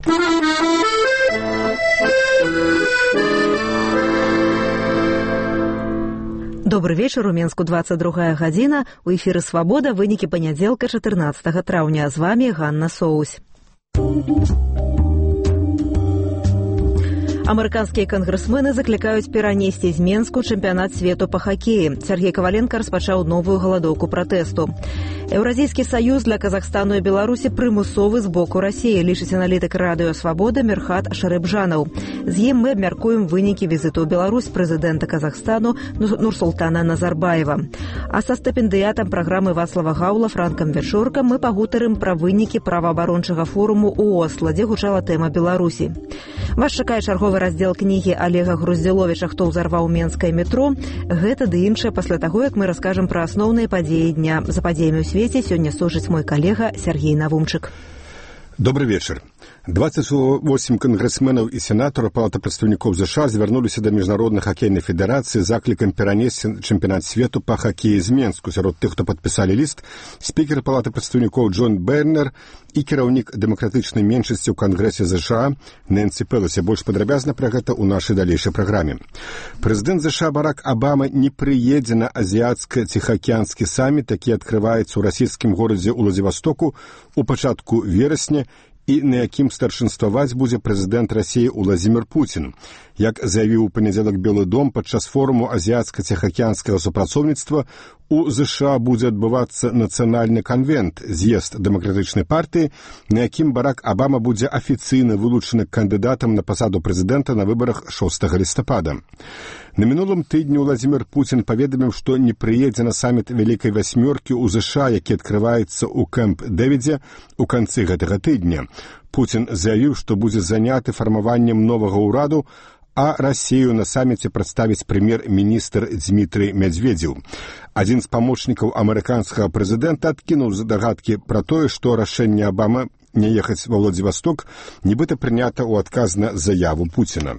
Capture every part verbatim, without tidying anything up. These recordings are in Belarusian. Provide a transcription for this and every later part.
Добрый вечер, у Менску двадцать другая гадзіна. У эфіры «Свабода», вынікі панядзелка чатырнаццатага траўня. З вами Ганна Соусь. Амерыканскія кангрэсмены заклікаюць перанесці з Менску чэмпіянат свету па хакеі. Сергей Коваленко распачаў новую галадоўку пратэсту. Еўразійскі саюз для Казахстану і Беларусі прымусовы з боку Расіі, лічыць аналітык радыё «Свабода» Мірхат Шарыбжанаў. З ім мы абмяркуем вынікі візіту ў Беларусь прэзідэнта Казахстану Нурсултана Назарбаева. А са стыпендыятам праграмы Вацлава Гаула Франкам Вечоркам мы пагутарым пра вынікі праваабарончага форуму ў Осла, дзе гучала тэма Беларусі. Вас чакае чарговы раздзел кнігі Олега Груздзіловіча «Хто ўзарваў менскае метро». Гэта ды іншае пасля таго, як мы раскажам пра асноўныя падзеі дня. За падзеямі ў свеце сёння служыць мой калега Сергей Навумчык. Добрый вечер. двадцать восемь кангрэсменаў і сенатараў Палаты прадстаўнікоў ЗША звярнуліся да Міжнароднай хакейнай федэрацыі з заклікам перанесці чэмпіянат свету па хакеі з Менску. Сярод тых, хто падпісалі ліст, спікер Палаты прадстаўнікоў Джон Бернер і кіраўнік дэмакратычнай меншасці ў Кангрэсе ЗША Нэнсі Пеласі. Больш падрабязна пра гэта ў нашай далейшай праграме. Прэзідэнт ЗША Барак Абама не прыедзе на азіяцка-ціхаакіянскі саміт, які адкрываецца ў расійскім горадзе Уладзівастоку у пачатку верасня, і на якім старшынстваваць будзе прэзідэнт Расіі Уладзімір Пуцін. Як заявіў у панядзелак Белы дом, падчас форуму азіяцка-ціхаакіянскага супрацоўніцтва у ЗША будзе адбывацца нацыянальны канвент, з'езд дэмакратычнай партыі, на якім Барак Абама будзе афіцыйна вылучаны кандыдатам на пасаду прэзідэнта на выбарах шостага лістапада. На мінулым тыдні Уладзімір Пуцін паведаміў, што не прыедзе на саміт Вялікай васьмёркі ў ЗША, які адкрываецца ў Кэмп-Дэвідзе ў канцы гэтага тыдня. Пуцін заявіў, што будзе заняты фармаваннем новага ўраду, а Расію на саміце прадставіць прэм'ер-міністр Дзмітрый Мядзведзеў. Адзін з памочнікаў амерыканскага прэзідэнта адкінуў здагадкі пра тое, што рашэнне Абама не ехаць ва Владзівасток нібыта прынята ў адказ на заяву Пуціна.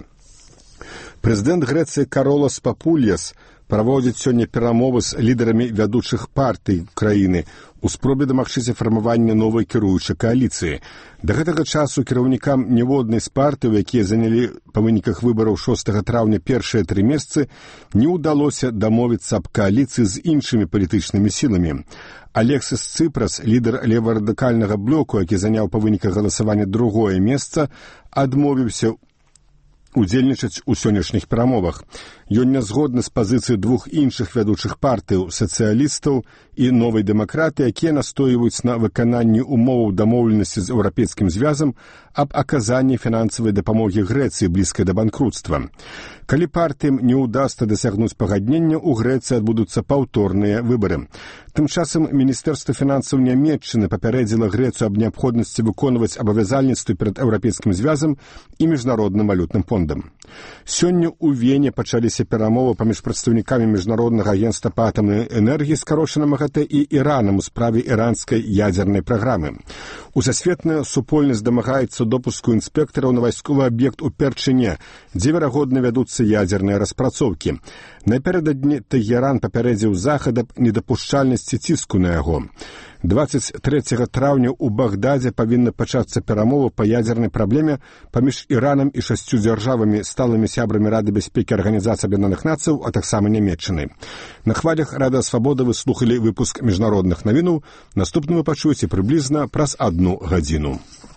Прэзідэнт Грэцыі Каролас Папульяс праводзіць сёння перамовы з лідарамі вядучых партый краіны у спробе дамагчыся фармавання новай кіруючай кааліцыі. Да гэтага часу кіраўнікам ніводнай з партый, якія занялі па выніках выбараў шостага траўня першыя тры месцы, не ўдалося дамовіцца аб кааліцыі з іншымі палітычнымі сіламі. Алексіс Цыпрас, лідар леварадыкальнага блоку, які заняў па выніках галасавання другое месца, адмовіўся удзельнічаць у сённяшніх перамовах. Ён не згодны з пазіцыяй двух іншых вядучых партыяў, сацыялістаў і новай дэмакраты, якія настойваюць на выкананні умоваў дамоўленасці з еўрапейскім звязам аб аказанні фінансавай дапамогі Грэцыі блізкай да банкруцтва. Калі партыям не ўдасца дасягнуць пагаднення, у Грэцыі адбудуцца паўторныя выбары. Тым часам Міністэрства фінансаў Нямецчыны папярэдзіла Грэцыю аб неабходнасці выконваць абавязальніцтвы перад еўрапейскім звязам і міжнародным валютным фондам. Сёння ў Вене пачаліся перамовы паміж прадстаўнікамі міжнароднага агенцтва па атамнай энергіі, скарошана МАГАТЭ, і Іранам у справе іранскай ядзернай праграмы. Усасветная супольнасць дамагаецца допуску інспектараў на вайсковы аб'ект у Перчыне, дзе верагодна вядуцца ядзерныя распрацоўкі. Напярэдадні Тэгеран папярэдзіў захад аб недапушчальнасці ціску на яго. двадцать трэцяга траўня ў Багдадзе павінна пачацца перамова па ядзернай праблеме паміж Іранам і шасцю дзяржавамі, сталымі сябрамі Рады бяспекі Арганізацыі Аб'яднаных Нацыяў, а таксама Нямецчыны. На хвалях Радыё Свабода вы слухалі выпуск міжнародных навінаў. Наступны вы пачуеце прыблізна праз адну гадзіну.